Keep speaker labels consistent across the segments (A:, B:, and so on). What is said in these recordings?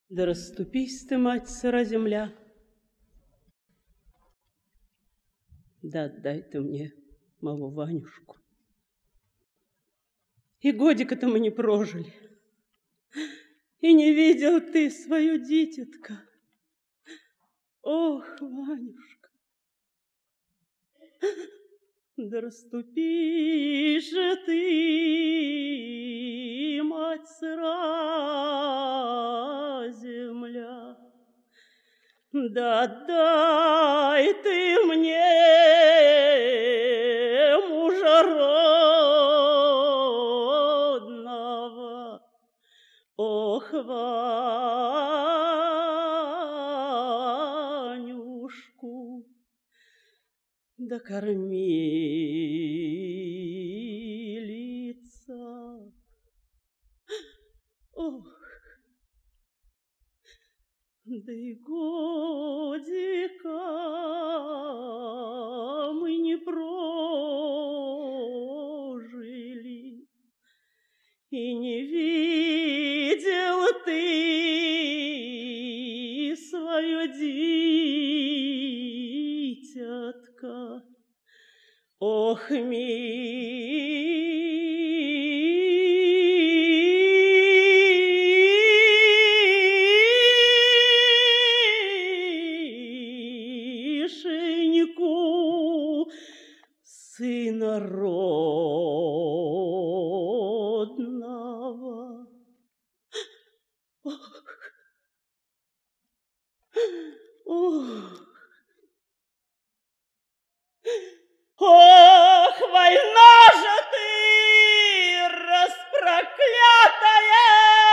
A: Да расступись ты, мать сыра земля, да отдай ты мне малу Ванюшку. И годика-то мы не прожили, и не видел ты свою дитятка. Ох, Ванюшка, да расступи же ты, мать сыра земля, да отдай ты мне мужа родного. Ох, Ванюшку, да кормилица. Ох, да и годика мы не прожили, и не видел ты свое дитятка. Ох, Мишеньку, сына родного. Ох, ох. Ох, война же ты, распроклятая!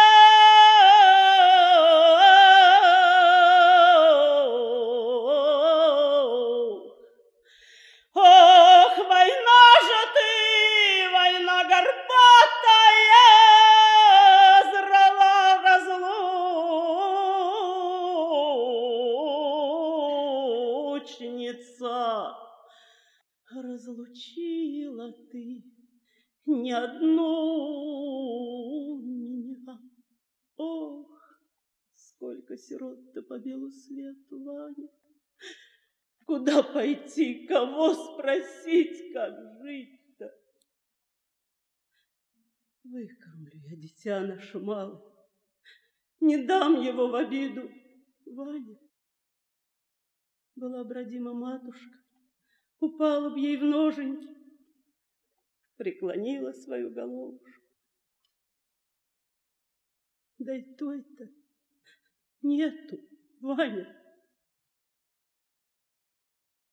A: Ох, война же ты, война горбатая, зрала разлучница. Разлучила ты не одну меня. Ох, сколько сирот-то по белу свету, Ваня. Куда пойти, кого спросить, как жить-то? Выкормлю я дитя наше малое, не дам его в обиду. Ваня, была б родима матушка, упала б ей в ноженьки, преклонила свою головушку. Да и той-то нету, Ваня.